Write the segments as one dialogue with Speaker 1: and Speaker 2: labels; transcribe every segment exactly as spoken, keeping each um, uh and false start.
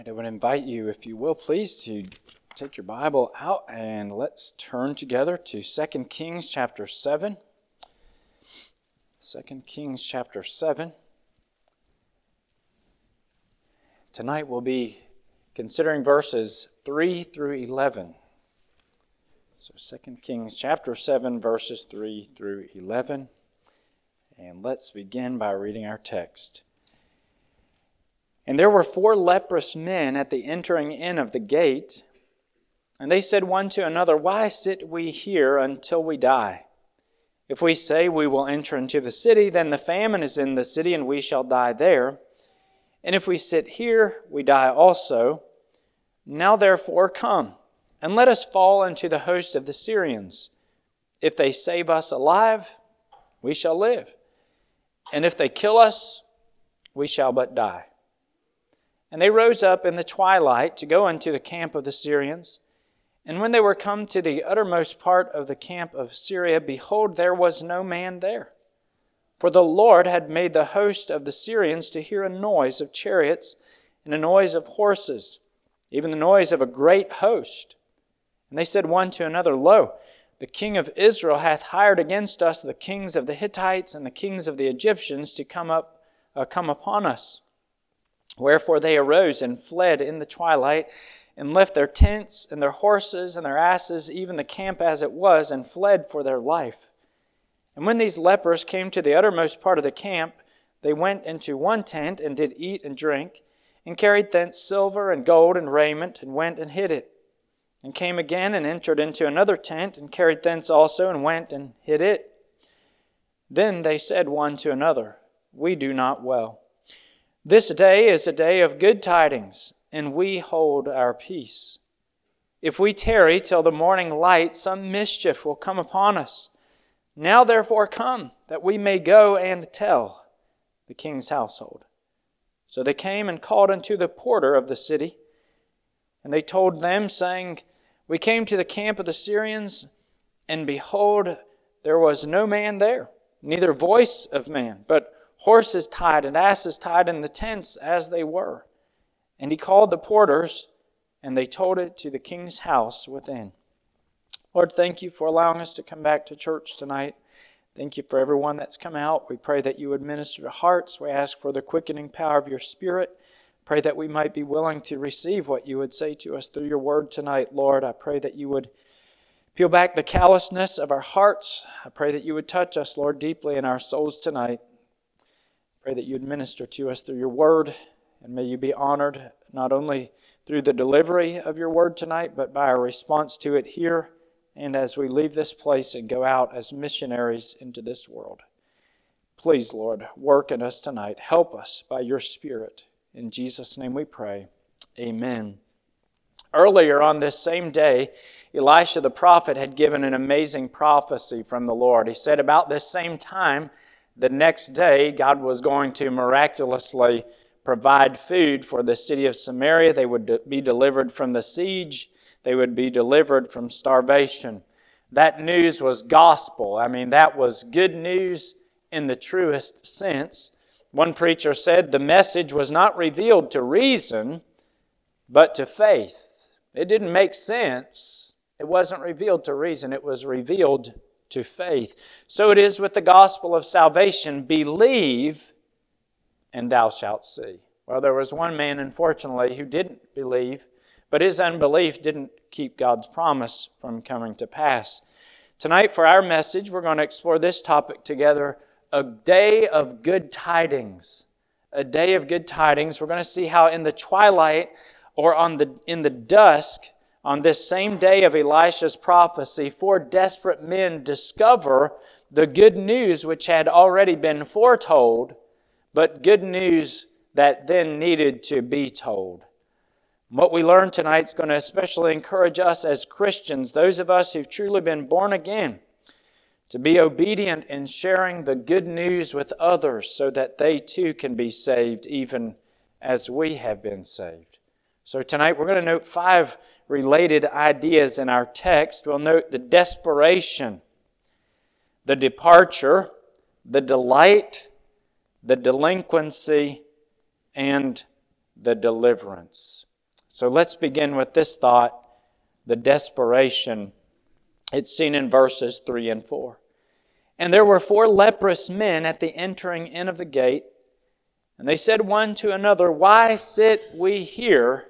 Speaker 1: I would invite you, if you will, please, to take your Bible out and let's turn together to Second Kings chapter seven. Second Kings chapter seven. Tonight we'll be considering verses three through eleven. So Second Kings chapter seven, verses three through eleven. And let's begin by reading our text. And there were four leprous men at the entering in of the gate, and they said one to another, "Why sit we here until we die? If we say we will enter into the city, then the famine is in the city, and we shall die there. And if we sit here, we die also. Now therefore come, and let us fall into the host of the Syrians. If they save us alive, we shall live. And if they kill us, we shall but die." And they rose up in the twilight to go into the camp of the Syrians. And when they were come to the uttermost part of the camp of Syria, behold, there was no man there. For the Lord had made the host of the Syrians to hear a noise of chariots and a noise of horses, even the noise of a great host. And they said one to another, "Lo, the king of Israel hath hired against us the kings of the Hittites and the kings of the Egyptians to come up, uh, come upon us." Wherefore they arose and fled in the twilight, and left their tents and their horses and their asses, even the camp as it was, and fled for their life. And when these lepers came to the uttermost part of the camp, they went into one tent, and did eat and drink, and carried thence silver and gold and raiment, and went and hid it. And came again, and entered into another tent, and carried thence also, and went and hid it. Then they said one to another, "We do not well. This day is a day of good tidings, and we hold our peace. If we tarry till the morning light, some mischief will come upon us. Now therefore come, that we may go and tell the king's household." So they came and called unto the porter of the city, and they told them, saying, "We came to the camp of the Syrians, and behold, there was no man there, neither voice of man, but horses tied and asses tied in the tents as they were." And he called the porters, and they told it to the king's house within. Lord, thank you for allowing us to come back to church tonight. Thank you for everyone that's come out. We pray that you would minister to hearts. We ask for the quickening power of your Spirit. Pray that we might be willing to receive what you would say to us through your word tonight, Lord. I pray that you would peel back the callousness of our hearts. I pray that you would touch us, Lord, deeply in our souls tonight. Pray that you would minister to us through your word, and may you be honored not only through the delivery of your word tonight, but by our response to it here and as we leave this place and go out as missionaries into this world. Please, Lord, work in us tonight. Help us by your Spirit. In Jesus' name we pray. Amen. Earlier on this same day, Elisha the prophet had given an amazing prophecy from the Lord. He said about this same time, the next day, God was going to miraculously provide food for the city of Samaria. They would be delivered from the siege. They would be delivered from starvation. That news was gospel. I mean, that was good news in the truest sense. One preacher said the message was not revealed to reason, but to faith. It didn't make sense. It wasn't revealed to reason. It was revealed to faith. So it is with the gospel of salvation. Believe, and thou shalt see. Well, there was one man, unfortunately, who didn't believe, but his unbelief didn't keep God's promise from coming to pass. Tonight, for our message, we're going to explore this topic together, a day of good tidings. A day of good tidings. We're going to see how in the twilight or on the in the dusk, on this same day of Elisha's prophecy, four desperate men discover the good news which had already been foretold, but good news that then needed to be told. What we learn tonight is going to especially encourage us as Christians, those of us who've truly been born again, to be obedient in sharing the good news with others so that they too can be saved even as we have been saved. So tonight we're going to note five related ideas in our text. We'll note the desperation, the departure, the delight, the delinquency, and the deliverance. So let's begin with this thought, the desperation. It's seen in verses three and four. And there were four leprous men at the entering in of the gate, and they said one to another, Why sit we here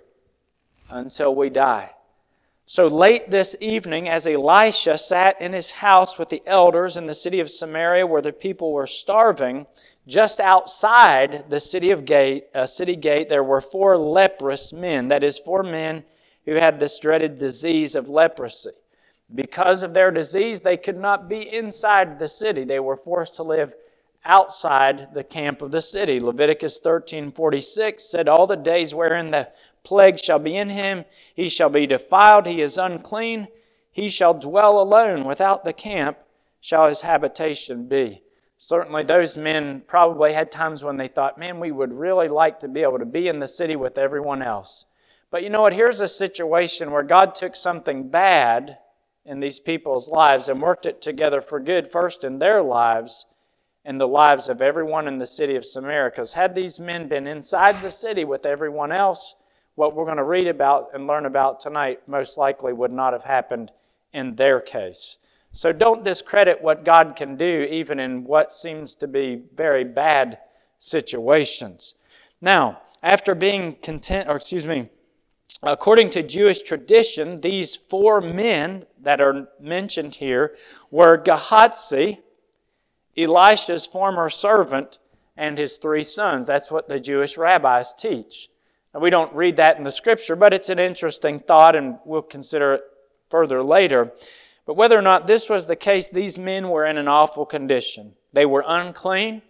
Speaker 1: until we die? So late this evening, as Elisha sat in his house with the elders in the city of Samaria, where the people were starving, just outside the city of gate, uh, city gate, there were four leprous men. That is, four men who had this dreaded disease of leprosy. Because of their disease, they could not be inside the city. They were forced to live outside the camp of the city. Leviticus thirteen forty-six said, All the days wherein the plague shall be in him, he shall be defiled, he is unclean, he shall dwell alone, without the camp shall his habitation be. Certainly those men probably had times when they thought, man, we would really like to be able to be in the city with everyone else. But you know what? Here's a situation where God took something bad in these people's lives and worked it together for good, first in their lives and the lives of everyone in the city of Samaria. Because had these men been inside the city with everyone else, what we're going to read about and learn about tonight most likely would not have happened in their case. So don't discredit what God can do even in what seems to be very bad situations. Now, after being content, or excuse me, according to Jewish tradition, these four men that are mentioned here were Gehazi, Elisha's former servant, and his three sons. That's what the Jewish rabbis teach. Now, we don't read that in the Scripture, but it's an interesting thought, and we'll consider it further later. But whether or not this was the case, these men were in an awful condition. They were unclean,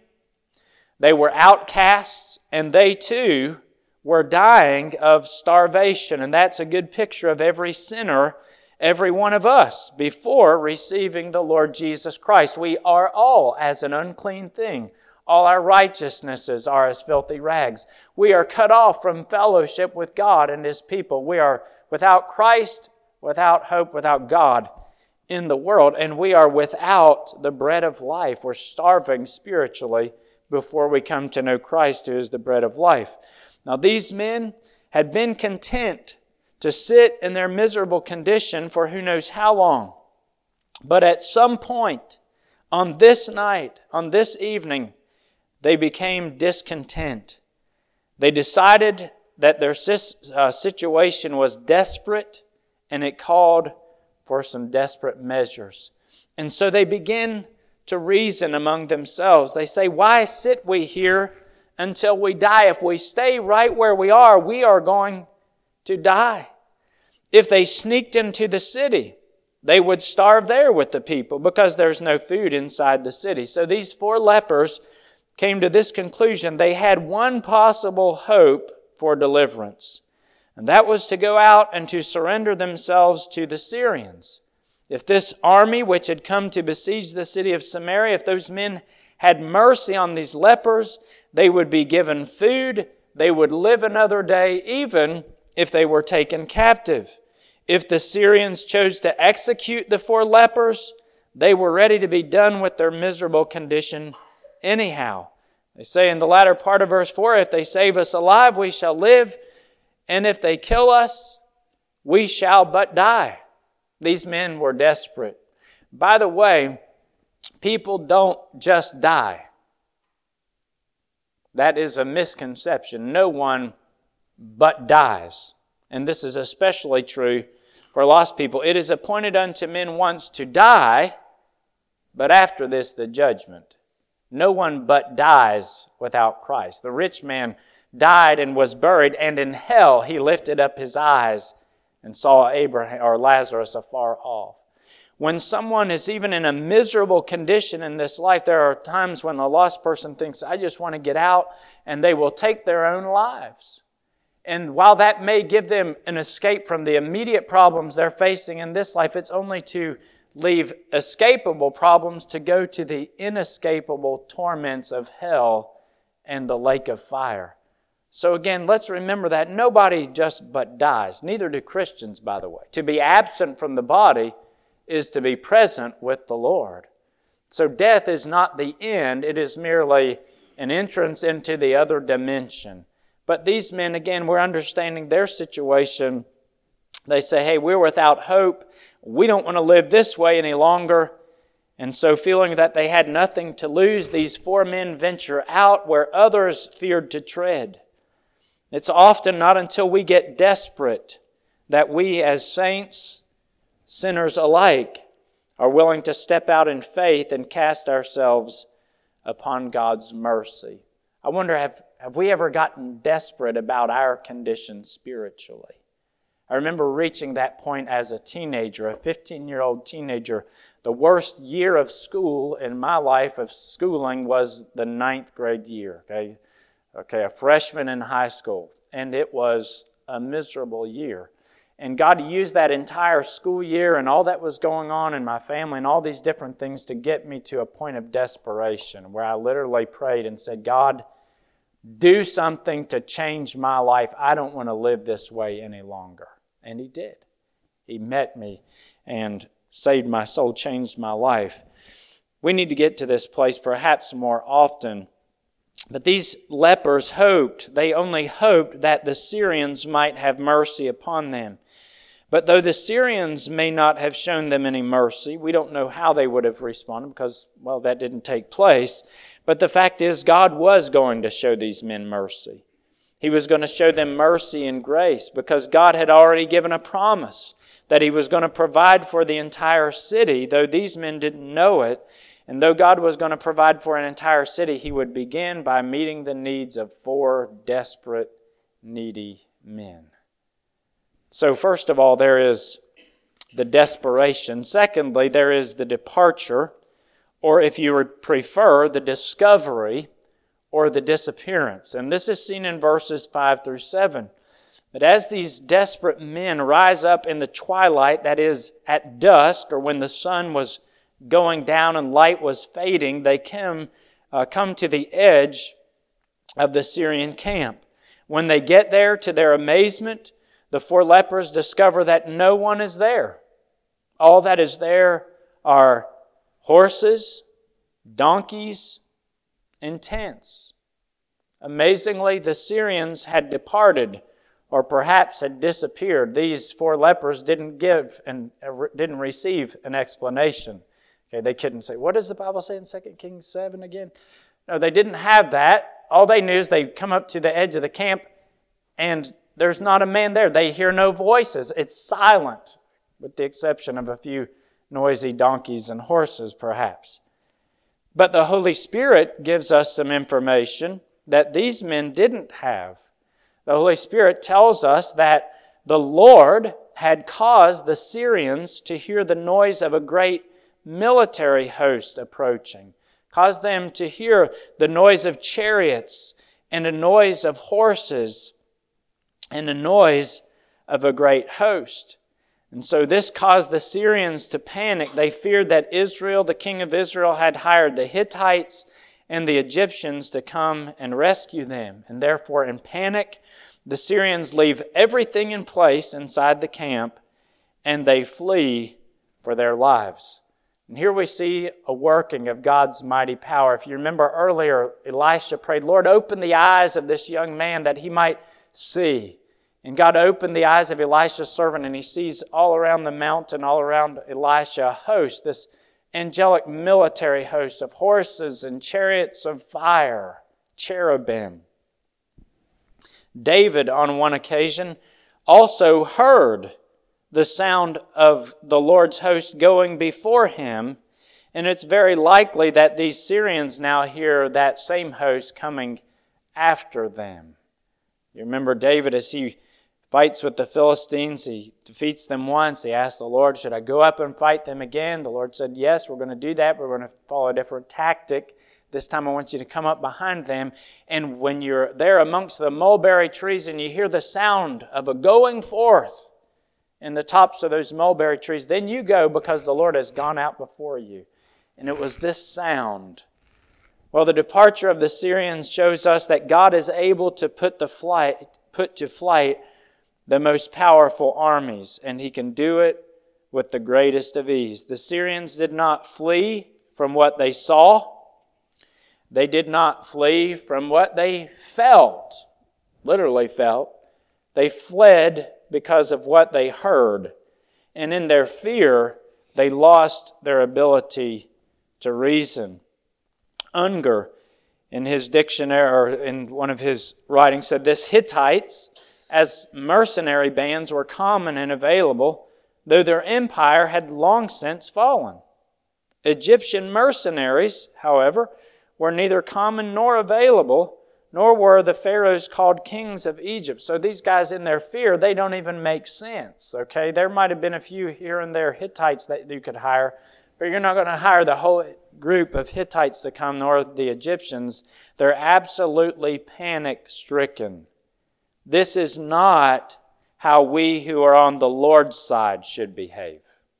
Speaker 1: they were outcasts, and they too were dying of starvation. And that's a good picture of every sinner, every one of us, before receiving the Lord Jesus Christ. We are all as an unclean thing. All our righteousnesses are as filthy rags. We are cut off from fellowship with God and His people. We are without Christ, without hope, without God in the world, and we are without the bread of life. We're starving spiritually before we come to know Christ, who is the bread of life. Now, these men had been content to sit in their miserable condition for who knows how long. But at some point on this night, on this evening, they became discontent. They decided that their situation was desperate, and it called for some desperate measures. And so they begin to reason among themselves. They say, why sit we here until we die? If we stay right where we are, we are going to die. If they sneaked into the city, they would starve there with the people because there's no food inside the city. So these four lepers came to this conclusion. They had one possible hope for deliverance, and that was to go out and to surrender themselves to the Syrians. If this army which had come to besiege the city of Samaria, if those men had mercy on these lepers, they would be given food, they would live another day, even if they were taken captive. If the Syrians chose to execute the four lepers, they were ready to be done with their miserable condition anyhow. They say in the latter part of verse four, if they save us alive, we shall live, and if they kill us, we shall but die. These men were desperate. By the way, people don't just die. That is a misconception. No one but dies. And this is especially true for lost people. It is appointed unto men once to die, but after this the judgment. No one but dies without Christ. The rich man died and was buried, and in hell he lifted up his eyes and saw Abraham or Lazarus afar off. When someone is even in a miserable condition in this life, there are times when the lost person thinks, I just want to get out, and they will take their own lives. And while that may give them an escape from the immediate problems they're facing in this life, it's only to leave escapable problems to go to the inescapable torments of hell and the lake of fire. So again, let's remember that nobody just but dies. Neither do Christians, by the way. To be absent from the body is to be present with the Lord. So death is not the end. It is merely an entrance into the other dimension. But these men, again, we're understanding their situation. They say, hey, we're without hope. We don't want to live this way any longer. And so feeling that they had nothing to lose, these four men venture out where others feared to tread. It's often not until we get desperate that we as saints, sinners alike, are willing to step out in faith and cast ourselves upon God's mercy. I wonder, have, have we ever gotten desperate about our condition spiritually? I remember reaching that point as a teenager, a fifteen-year-old teenager. The worst year of school in my life of schooling was the ninth grade year, okay? Okay, a freshman in high school. And it was a miserable year. And God used that entire school year and all that was going on in my family and all these different things to get me to a point of desperation where I literally prayed and said, God, do something to change my life. I don't want to live this way any longer. And He did. He met me and saved my soul, changed my life. We need to get to this place perhaps more often. But these lepers hoped, they only hoped that the Syrians might have mercy upon them. But though the Syrians may not have shown them any mercy, we don't know how they would have responded because, well, that didn't take place. But the fact is, God was going to show these men mercy. He was going to show them mercy and grace because God had already given a promise that He was going to provide for the entire city, though these men didn't know it. And though God was going to provide for an entire city, He would begin by meeting the needs of four desperate, needy men. So first of all, there is the desperation. Secondly, there is the departure, or if you prefer, the discovery or the disappearance. And this is seen in verses five through seven. But as these desperate men rise up in the twilight, that is at dusk, or when the sun was going down and light was fading, they come, uh, come to the edge of the Syrian camp. When they get there, to their amazement, the four lepers discover that no one is there. All that is there are horses, donkeys, and tents. Amazingly, the Syrians had departed, or perhaps had disappeared. These four lepers didn't give and didn't receive an explanation. Okay, they couldn't say, what does the Bible say in Second Kings seven again? No, they didn't have that. All they knew is they come up to the edge of the camp and there's not a man there. They hear no voices. It's silent, with the exception of a few noisy donkeys and horses, perhaps. But the Holy Spirit gives us some information that these men didn't have. The Holy Spirit tells us that the Lord had caused the Syrians to hear the noise of a great military host approaching, caused them to hear the noise of chariots and a noise of horses and a noise of a great host. And so this caused the Syrians to panic. They feared that Israel, the king of Israel, had hired the Hittites and the Egyptians to come and rescue them. And therefore, in panic, the Syrians leave everything in place inside the camp and they flee for their lives. And here we see a working of God's mighty power. If you remember earlier, Elisha prayed, Lord, open the eyes of this young man that he might see. And God opened the eyes of Elisha's servant, and he sees all around the mountain, all around Elisha, a host, this angelic military host of horses and chariots of fire, cherubim. David, on one occasion, also heard the sound of the Lord's host going before him, and it's very likely that these Syrians now hear that same host coming after them. You remember David, as he fights with the Philistines, he defeats them once. He asks the Lord, should I go up and fight them again? The Lord said, yes, we're going to do that. We're going to follow a different tactic. This time I want you to come up behind them. And when you're there amongst the mulberry trees and you hear the sound of a going forth in the tops of those mulberry trees, then you go, because the Lord has gone out before you. And it was this sound. Well, the departure of the Syrians shows us that God is able to put the flight, put to flight the most powerful armies, and He can do it with the greatest of ease. The Syrians did not flee from what they saw. They did not flee from what they felt. literally felt. They fled because of what they heard. And in their fear, they lost their ability to reason. Unger, in his dictionary, or in one of his writings, said this: Hittites, as mercenary bands, were common and available, though their empire had long since fallen. Egyptian mercenaries, however, were neither common nor available, nor were the pharaohs called kings of Egypt. So these guys, in their fear, they don't even make sense. Okay, there might have been a few here and there Hittites that you could hire, but you're not going to hire the whole group of Hittites to come, nor the Egyptians. They're absolutely panic-stricken. This is not how we who are on the Lord's side should behave.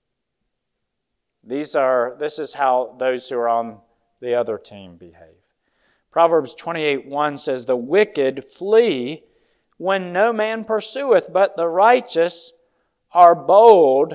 Speaker 1: These are. This is how those who are on the other team behave. Proverbs twenty-eight one says, The wicked flee when no man pursueth, but the righteous are bold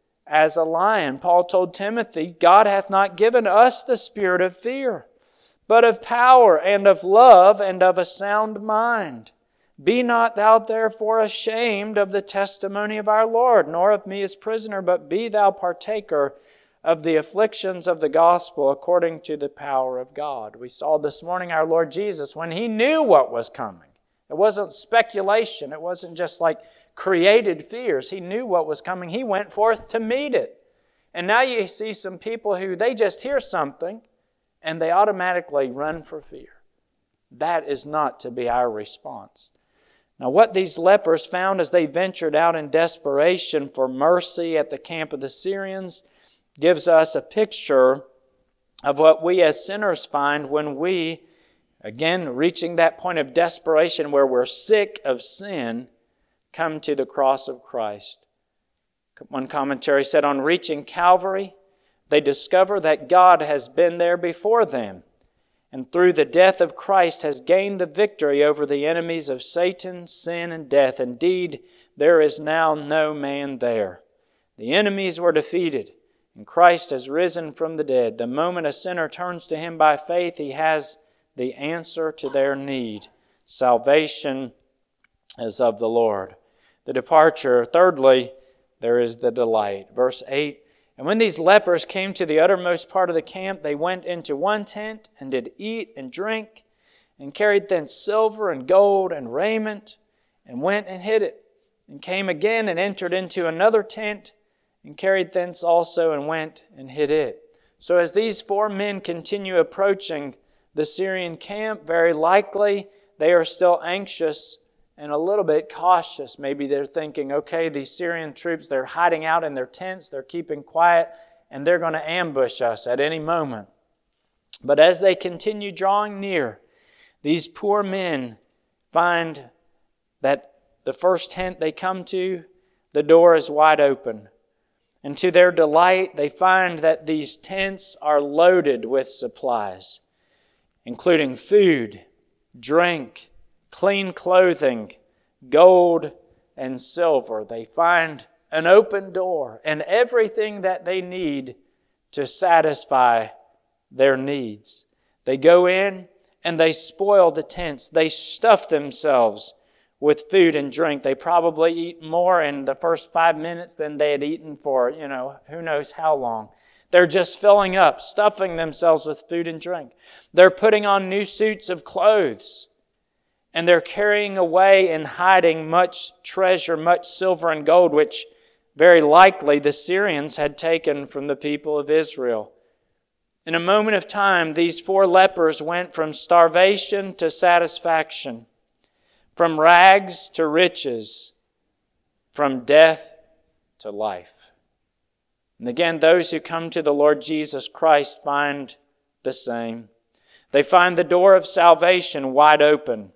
Speaker 1: as a lion. Paul told Timothy, God hath not given us the spirit of fear, but of power and of love and of a sound mind. Be not thou therefore ashamed of the testimony of our Lord, nor of me as prisoner, but be thou partaker of the afflictions of the gospel according to the power of God. We saw this morning our Lord Jesus, when He knew what was coming. It wasn't speculation. It wasn't just like created fears. He knew what was coming. He went forth to meet it. And now you see some people who they just hear something and they automatically run for fear. That is not to be our response. Now, what these lepers found as they ventured out in desperation for mercy at the camp of the Syrians gives us a picture of what we as sinners find when we, again, reaching that point of desperation where we're sick of sin, come to the cross of Christ. One commentary said, on reaching Calvary, they discover that God has been there before them, and through the death of Christ has gained the victory over the enemies of Satan, sin, and death. Indeed, there is now no man there. The enemies were defeated, and Christ has risen from the dead. The moment a sinner turns to Him by faith, he has the answer to their need. Salvation is of the Lord. The departure, thirdly, there is the delight. Verse eight, And when these lepers came to the uttermost part of the camp, they went into one tent and did eat and drink, and carried thence silver and gold and raiment, and went and hid it, and came again and entered into another tent, and carried thence also and went and hid it. So as these four men continue approaching the Syrian camp, very likely they are still anxious and a little bit cautious. Maybe they're thinking, okay, these Syrian troops, they're hiding out in their tents, they're keeping quiet, and they're going to ambush us at any moment. But as they continue drawing near, these poor men find that the first tent they come to, the door is wide open. And to their delight, they find that these tents are loaded with supplies, including food, drink, clean clothing, gold, and silver. They find an open door and everything that they need to satisfy their needs. They go in and they spoil the tents. They stuff themselves with food and drink. They probably eat more in the first five minutes than they had eaten for, you know, who knows how long. They're just filling up, stuffing themselves with food and drink. They're putting on new suits of clothes. And they're carrying away and hiding much treasure, much silver and gold, which very likely the Syrians had taken from the people of Israel. In a moment of time, these four lepers went from starvation to satisfaction, from rags to riches, from death to life. And again, those who come to the Lord Jesus Christ find the same. They find the door of salvation wide open.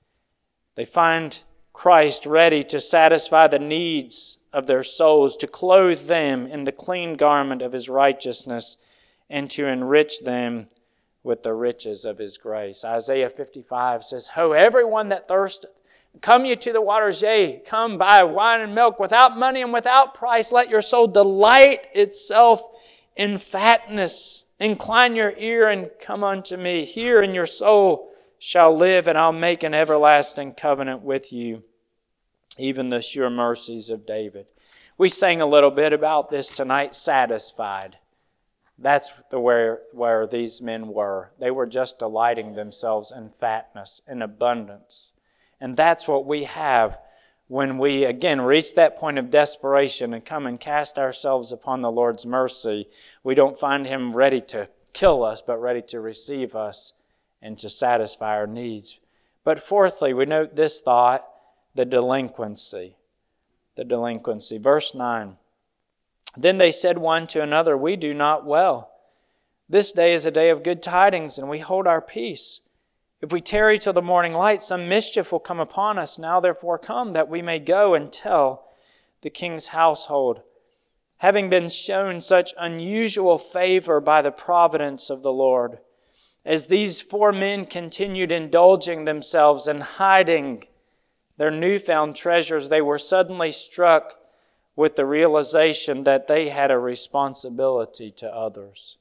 Speaker 1: They find Christ ready to satisfy the needs of their souls, to clothe them in the clean garment of His righteousness, and to enrich them with the riches of His grace. Isaiah fifty-five says, Ho, everyone that thirsteth, come ye to the waters, yea, come buy wine and milk without money and without price. Let your soul delight itself in fatness. Incline your ear and come unto me. Hear, and your soul shall live, and I'll make an everlasting covenant with you, even the sure mercies of David. We sang a little bit about this tonight, satisfied. That's the where, where these men were. They were just delighting themselves in fatness, in abundance. And that's what we have when we, again, reach that point of desperation and come and cast ourselves upon the Lord's mercy. We don't find Him ready to kill us, but ready to receive us and to satisfy our needs. But fourthly, we note this thought, the delinquency. The delinquency. Verse nine. Then they said one to another, we do not well. This day is a day of good tidings, and we hold our peace. If we tarry till the morning light, some mischief will come upon us. Now therefore come, that we may go and tell the king's household. Having been shown such unusual favor by the providence of the Lord, as these four men continued indulging themselves and hiding their newfound treasures, they were suddenly struck with the realization that they had a responsibility to others.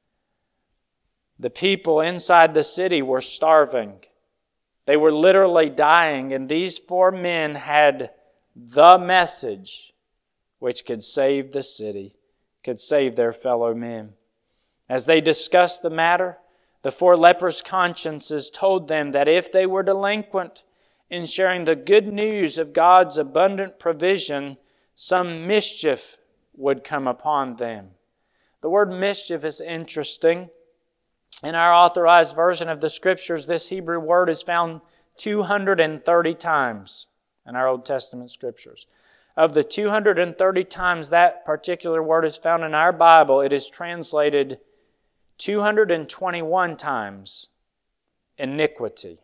Speaker 1: The people inside the city were starving. They were literally dying, and these four men had the message which could save the city, could save their fellow men. As they discussed the matter, the four lepers' consciences told them that if they were delinquent in sharing the good news of God's abundant provision, some mischief would come upon them. The word mischief is interesting. In our authorized version of the Scriptures, this Hebrew word is found two hundred thirty times in our Old Testament Scriptures. Of the two hundred thirty times that particular word is found in our Bible, it is translated two hundred twenty-one times iniquity.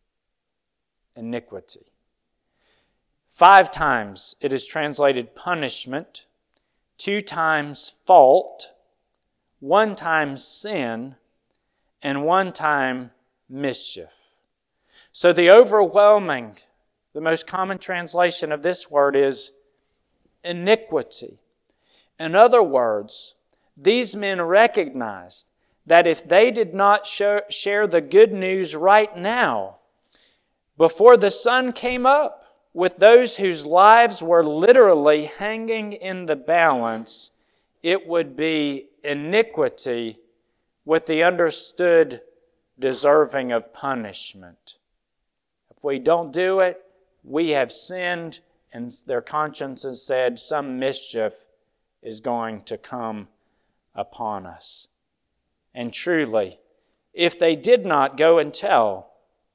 Speaker 1: Iniquity. Five times it is translated punishment, two times fault, one time sin, and one time mischief. So the overwhelming, the most common translation of this word is iniquity. In other words, these men recognized that if they did not share the good news right now, before the sun came up, with those whose lives were literally hanging in the balance, it would be iniquity with the understood deserving of punishment. If we don't do it, we have sinned, and their consciences said some mischief is going to come upon us. And truly, if they did not go and tell,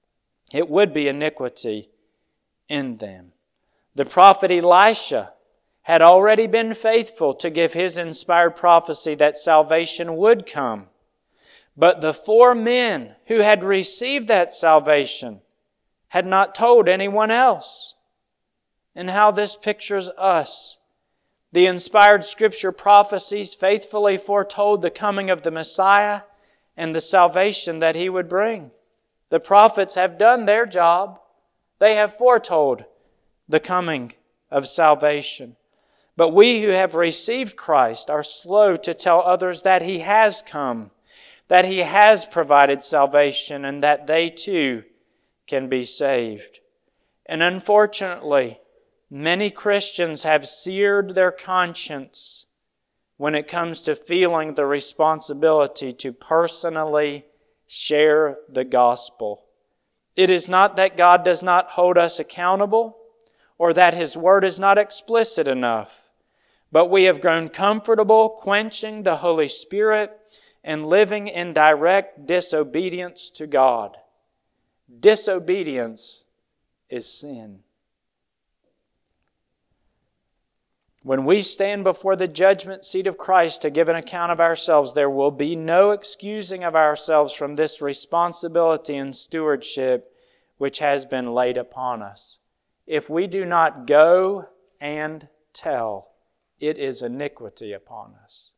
Speaker 1: it would be iniquity in them. The prophet Elisha had already been faithful to give his inspired prophecy that salvation would come. But the four men who had received that salvation had not told anyone else. And how this pictures us. The inspired Scripture prophecies faithfully foretold the coming of the Messiah and the salvation that He would bring. The prophets have done their job. They have foretold the coming of salvation. But we who have received Christ are slow to tell others that He has come, that He has provided salvation, and that they too can be saved. And unfortunately, many Christians have seared their conscience when it comes to feeling the responsibility to personally share the gospel. It is not that God does not hold us accountable or that His Word is not explicit enough, but we have grown comfortable quenching the Holy Spirit and living in direct disobedience to God. Disobedience is sin. When we stand before the judgment seat of Christ to give an account of ourselves, there will be no excusing of ourselves from this responsibility and stewardship which has been laid upon us. If we do not go and tell, it is iniquity upon us.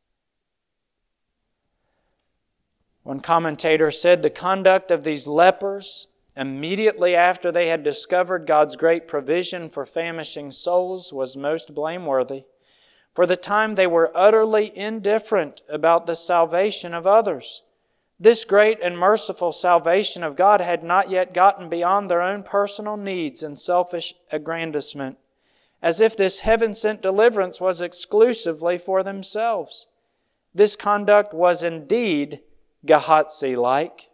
Speaker 1: One commentator said the conduct of these lepers immediately after they had discovered God's great provision for famishing souls was most blameworthy. For the time they were utterly indifferent about the salvation of others. This great and merciful salvation of God had not yet gotten beyond their own personal needs and selfish aggrandizement, as if this heaven-sent deliverance was exclusively for themselves. This conduct was indeed Gehazi-like.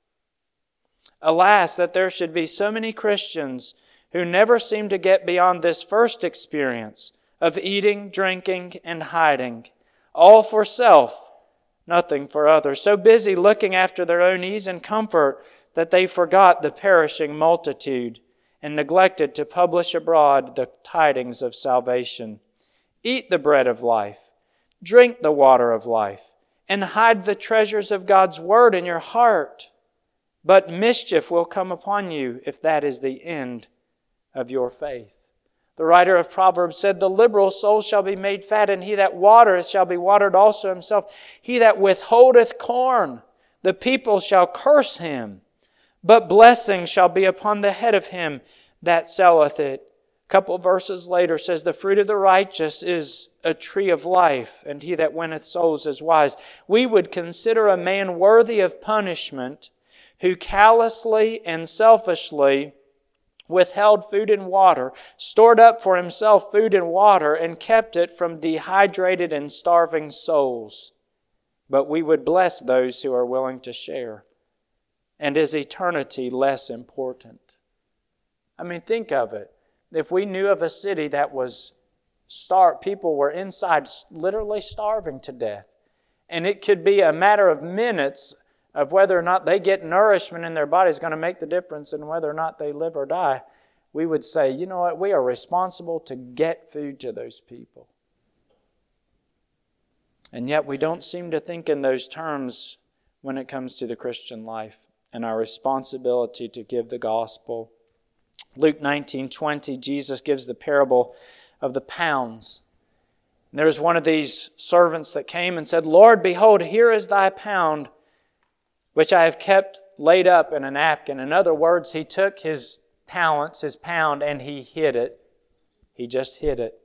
Speaker 1: Alas, that there should be so many Christians who never seem to get beyond this first experience of eating, drinking, and hiding, all for self, nothing for others, so busy looking after their own ease and comfort that they forgot the perishing multitude and neglected to publish abroad the tidings of salvation. Eat the bread of life, drink the water of life, and hide the treasures of God's word in your heart. But mischief will come upon you if that is the end of your faith. The writer of Proverbs said, the liberal soul shall be made fat, and he that watereth shall be watered also himself. He that withholdeth corn, the people shall curse him, but blessing shall be upon the head of him that selleth it. A couple verses later says, the fruit of the righteous is a tree of life, and he that winneth souls is wise. We would consider a man worthy of punishment who callously and selfishly withheld food and water, stored up for himself food and water, and kept it from dehydrated and starving souls. But we would bless those who are willing to share. And is eternity less important? I mean, think of it. If we knew of a city that was starved, people were inside literally starving to death, and it could be a matter of minutes of whether or not they get nourishment in their body is going to make the difference in whether or not they live or die, we would say, you know what, we are responsible to get food to those people. And yet we don't seem to think in those terms when it comes to the Christian life and our responsibility to give the gospel. Luke nineteen twenty, Jesus gives the parable of the pounds. And there was one of these servants that came and said, Lord, behold, here is thy pound, which I have kept laid up in a napkin. In other words, he took his talents, his pound, and he hid it. He just hid it.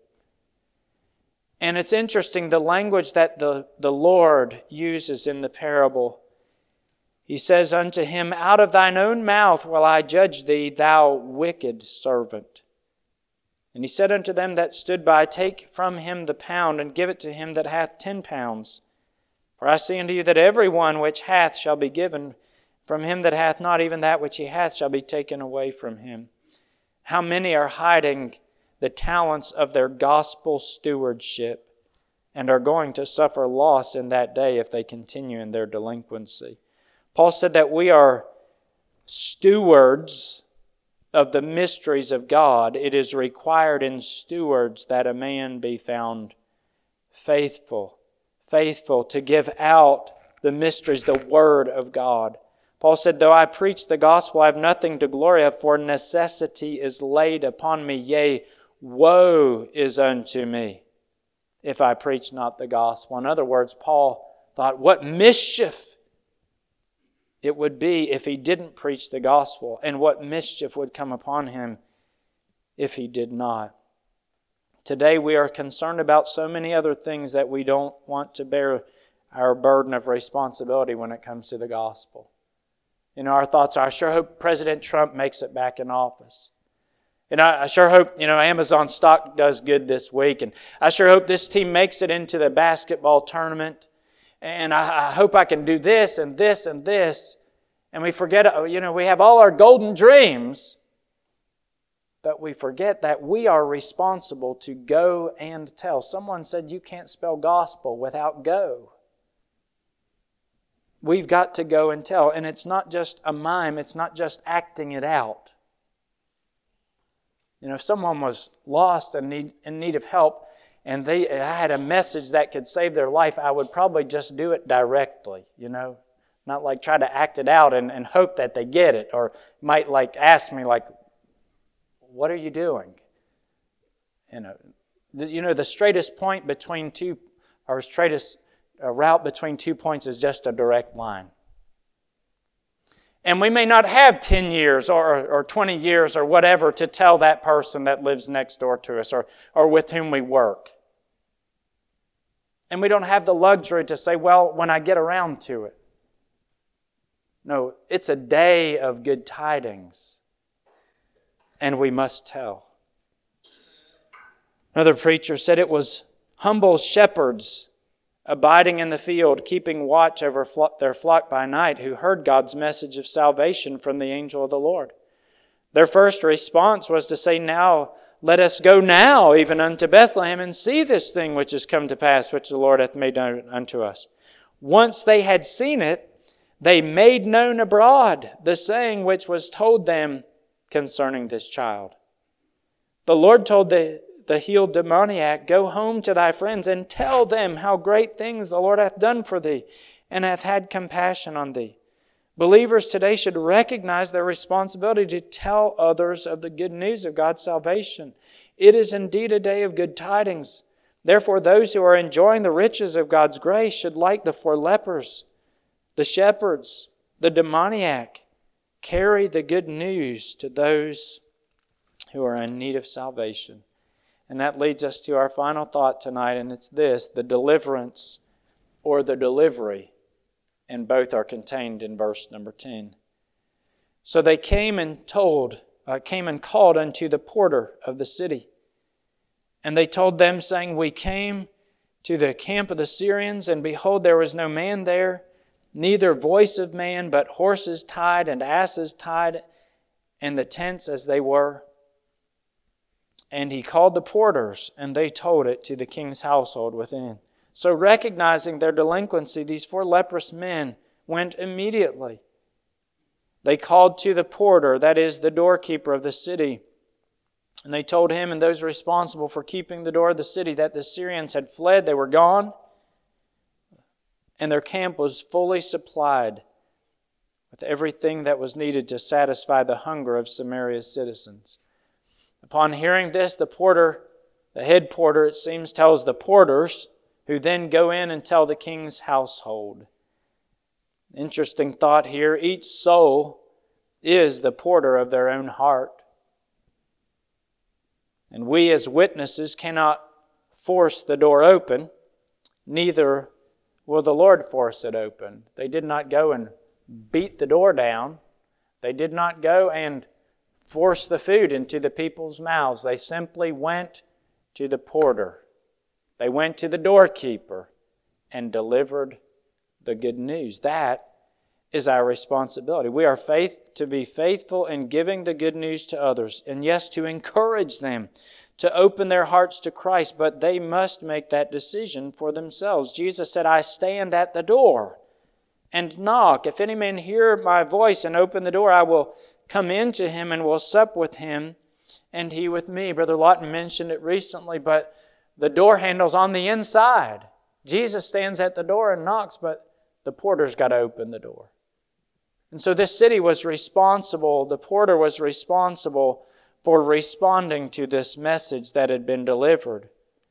Speaker 1: And it's interesting, the language that the, the Lord uses in the parable. He says unto him, out of thine own mouth will I judge thee, thou wicked servant. And he said unto them that stood by, take from him the pound, and give it to him that hath ten pounds. For I say unto you that every one which hath shall be given, from him that hath not, even that which he hath shall be taken away from him. How many are hiding the talents of their gospel stewardship and are going to suffer loss in that day if they continue in their delinquency? Paul said that we are stewards of the mysteries of God. It is required in stewards that a man be found faithful. Faithful to give out the mysteries, the Word of God. Paul said, though I preach the gospel, I have nothing to glory of, for necessity is laid upon me. Yea, woe is unto me if I preach not the gospel. In other words, Paul thought, what mischief it would be if he didn't preach the gospel, and what mischief would come upon him if he did not. Today we are concerned about so many other things that we don't want to bear our burden of responsibility when it comes to the gospel. You know, our thoughts are, I sure hope President Trump makes it back in office. And I, I sure hope, you know, Amazon stock does good this week. And I sure hope this team makes it into the basketball tournament. And I, I hope I can do this and this and this. And we forget, you know, we have all our golden dreams. But we forget that we are responsible to go and tell. Someone said you can't spell gospel without go. We've got to go and tell. And it's not just a mime. It's not just acting it out. You know, if someone was lost and need, in need of help, and they I had a message that could save their life, I would probably just do it directly, you know. Not like try to act it out and, and hope that they get it. Or might like ask me like, what are you doing? You know, the, you know, the straightest point between two, or straightest uh, route between two points is just a direct line. And we may not have ten years or, or twenty years or whatever to tell that person that lives next door to us or, or with whom we work. And we don't have the luxury to say, well, when I get around to it. No, it's a day of good tidings, and we must tell. Another preacher said it was humble shepherds abiding in the field, keeping watch over their flock by night, who heard God's message of salvation from the angel of the Lord. Their first response was to say, "Now let us go now even unto Bethlehem and see this thing which is come to pass, which the Lord hath made known unto us." Once they had seen it, they made known abroad the saying which was told them concerning this child. The Lord told the, the healed demoniac, "Go home to thy friends and tell them how great things the Lord hath done for thee and hath had compassion on thee." Believers today should recognize their responsibility to tell others of the good news of God's salvation. It is indeed a day of good tidings. Therefore, those who are enjoying the riches of God's grace should, like the four lepers, the shepherds, the demoniac, carry the good news to those who are in need of salvation. And that leads us to our final thought tonight, and it's this: the deliverance or the delivery. And both are contained in verse number ten. So they came and told, uh, came and called unto the porter of the city. And they told them, saying, "We came to the camp of the Syrians, and behold, there was no man there, neither voice of man, but horses tied and asses tied, and the tents as they were." And he called the porters, and they told it to the king's household within. So recognizing their delinquency, these four leprous men went immediately. They called to the porter, that is, the doorkeeper of the city, and they told him and those responsible for keeping the door of the city that the Syrians had fled, they were gone, and their camp was fully supplied with everything that was needed to satisfy the hunger of Samaria's citizens. Upon hearing this, the porter, the head porter, it seems, tells the porters, who then go in and tell the king's household. Interesting thought here. Each soul is the porter of their own heart. And we as witnesses cannot force the door open, neither will the Lord force it open. They did not go and beat the door down. They did not go and force the food into the people's mouths. They simply went to the porter. They went to the doorkeeper and delivered the good news. That is our responsibility. We are faith to be faithful in giving the good news to others, and yes, to encourage them to open their hearts to Christ, but they must make that decision for themselves. Jesus said, "I stand at the door and knock. If any man hear my voice and open the door, I will come into him and will sup with him, and he with me." Brother Lawton mentioned it recently, but the door handle's on the inside. Jesus stands at the door and knocks, but the porter's got to open the door. And so this city was responsible, the porter was responsible for responding to this message that had been delivered.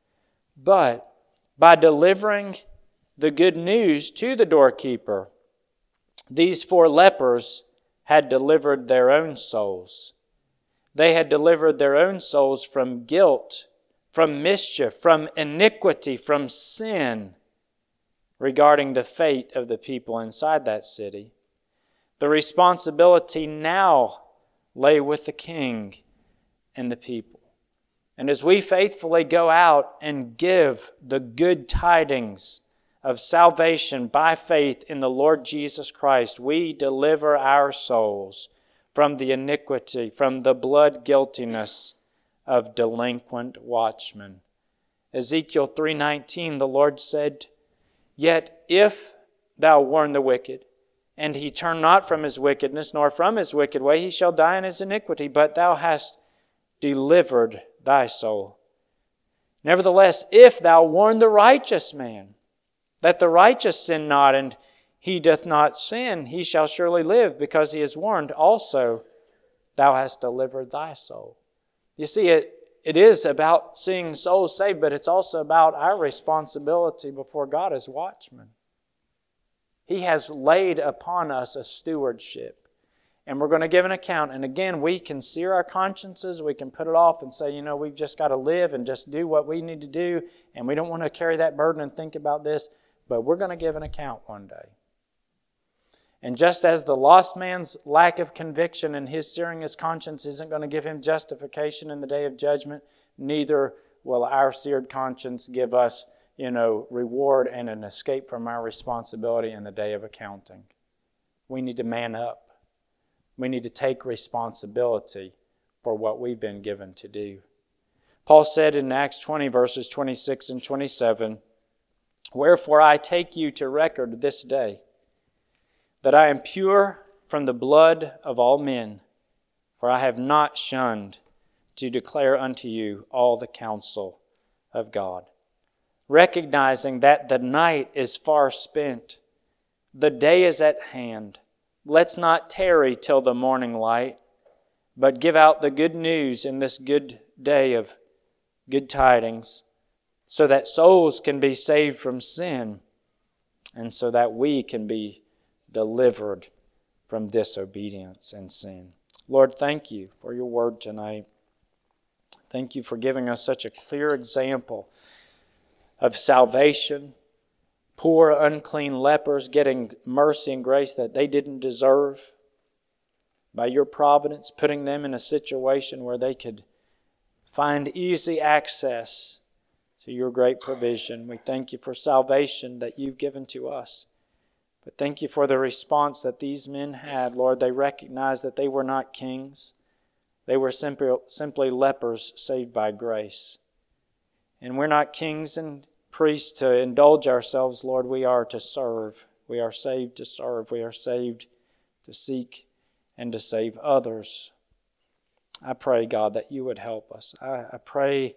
Speaker 1: But by delivering the good news to the doorkeeper, these four lepers had delivered their own souls. They had delivered their own souls from guilt, from mischief, from iniquity, from sin regarding the fate of the people inside that city. The responsibility now lay with the king and the people. And as we faithfully go out and give the good tidings of salvation by faith in the Lord Jesus Christ, we deliver our souls from the iniquity, from the blood guiltiness of delinquent watchmen. Ezekiel three nineteen, the Lord said, "Yet if thou warn the wicked, and he turn not from his wickedness, nor from his wicked way, he shall die in his iniquity, but thou hast delivered thy soul. Nevertheless, if thou warn the righteous man, that the righteous sin not, and he doth not sin, he shall surely live, because he is warned. Also, thou hast delivered thy soul." You see, it, it is about seeing souls saved, but it's also about our responsibility before God as watchmen. He has laid upon us a stewardship, and we're going to give an account. And again, we can sear our consciences, we can put it off and say, you know, we've just got to live and just do what we need to do, and we don't want to carry that burden and think about this, but we're going to give an account one day. And just as the lost man's lack of conviction and his searing his conscience isn't going to give him justification in the day of judgment, neither will our seared conscience give us, you know, reward and an escape from our responsibility in the day of accounting. We need to man up. We need to take responsibility for what we've been given to do. Paul said in Acts twenty, verses twenty-six and twenty-seven, "Wherefore I take you to record this day, that I am pure from the blood of all men, for I have not shunned to declare unto you all the counsel of God." Recognizing that the night is far spent, the day is at hand. Let's not tarry till the morning light, but give out the good news in this good day of good tidings, so that souls can be saved from sin, and so that we can be delivered from disobedience and sin. Lord, thank you for your word tonight. Thank you for giving us such a clear example of salvation, poor, unclean lepers getting mercy and grace that they didn't deserve, by your providence putting them in a situation where they could find easy access to your great provision. We thank you for salvation that you've given to us. But thank you for the response that these men had. Lord, they recognized that they were not kings. They were simply, simply lepers saved by grace. And we're not kings and priests to indulge ourselves, Lord. We are to serve. We are saved to serve. We are saved to seek and to save others. I pray, God, that you would help us. I, I pray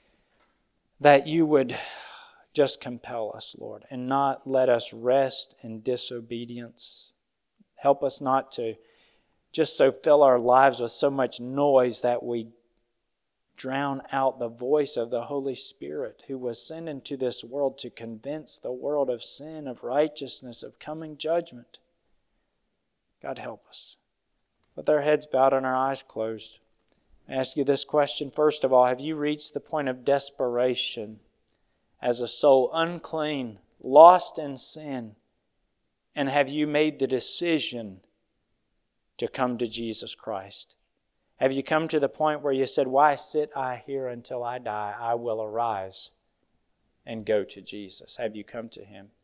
Speaker 1: that you would just compel us, Lord, and not let us rest in disobedience. Help us not to just so fill our lives with so much noise that we drown out the voice of the Holy Spirit, who was sent into this world to convince the world of sin, of righteousness, of coming judgment. God, help us. With our heads bowed and our eyes closed, I ask you this question. First of all, have you reached the point of desperation as a soul unclean, lost in sin? And have you made the decision to come to Jesus Christ? Have you come to the point where you said, "Why sit I here until I die? I will arise and go to Jesus"? Have you come to Him?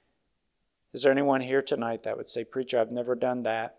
Speaker 1: Is there anyone here tonight that would say, "Preacher, I've never done that,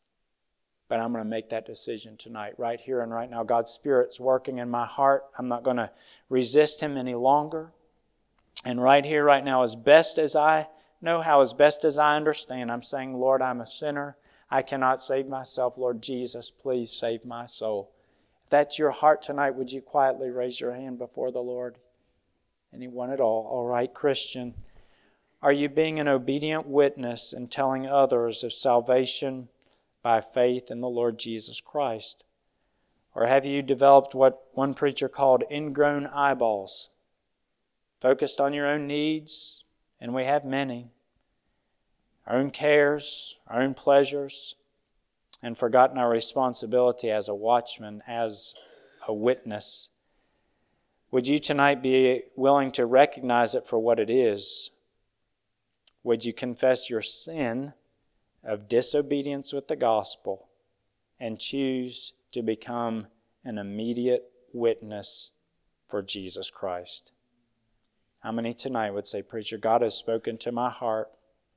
Speaker 1: but I'm going to make that decision tonight, right here and right now. God's Spirit's working in my heart. I'm not going to resist Him any longer. And right here, right now, as best as I know how, as best as I understand, I'm saying, Lord, I'm a sinner. I cannot save myself. Lord Jesus, please save my soul." If that's your heart tonight, would you quietly raise your hand before the Lord? Anyone at all? All right, Christian. Are you being an obedient witness and telling others of salvation by faith in the Lord Jesus Christ? Or have you developed what one preacher called ingrown eyeballs, focused on your own needs, and we have many, our own cares, our own pleasures, and forgotten our responsibility as a watchman, as a witness? Would you tonight be willing to recognize it for what it is? Would you confess your sin of disobedience with the gospel and choose to become an immediate witness for Jesus Christ? How many tonight would say, "Preacher, God has spoken to my heart,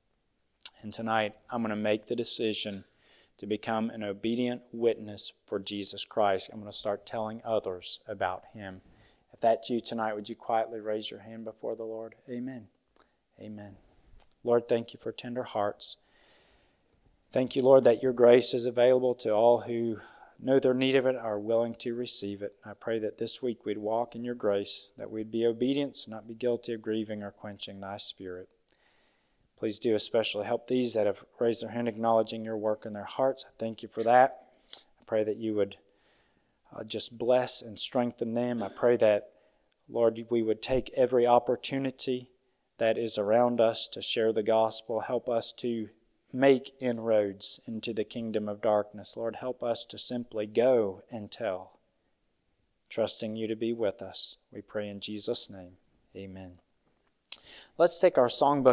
Speaker 1: and tonight I'm going to make the decision to become an obedient witness for Jesus Christ. I'm going to start telling others about Him"? If that's you tonight, would you quietly raise your hand before the Lord? Amen. Amen. Lord, thank you for tender hearts. Thank you, Lord, that your grace is available to all who know their need of it, are willing to receive it. I pray that this week we'd walk in your grace, that we'd be obedient, not be guilty of grieving or quenching thy Spirit. Please do especially help these that have raised their hand acknowledging your work in their hearts. I thank you for that. I pray that you would uh, just bless and strengthen them. I pray that, Lord, we would take every opportunity that is around us to share the gospel. Help us to make inroads into the kingdom of darkness. Lord, help us to simply go and tell, trusting you to be with us. We pray in Jesus' name. Amen. Let's take our songbook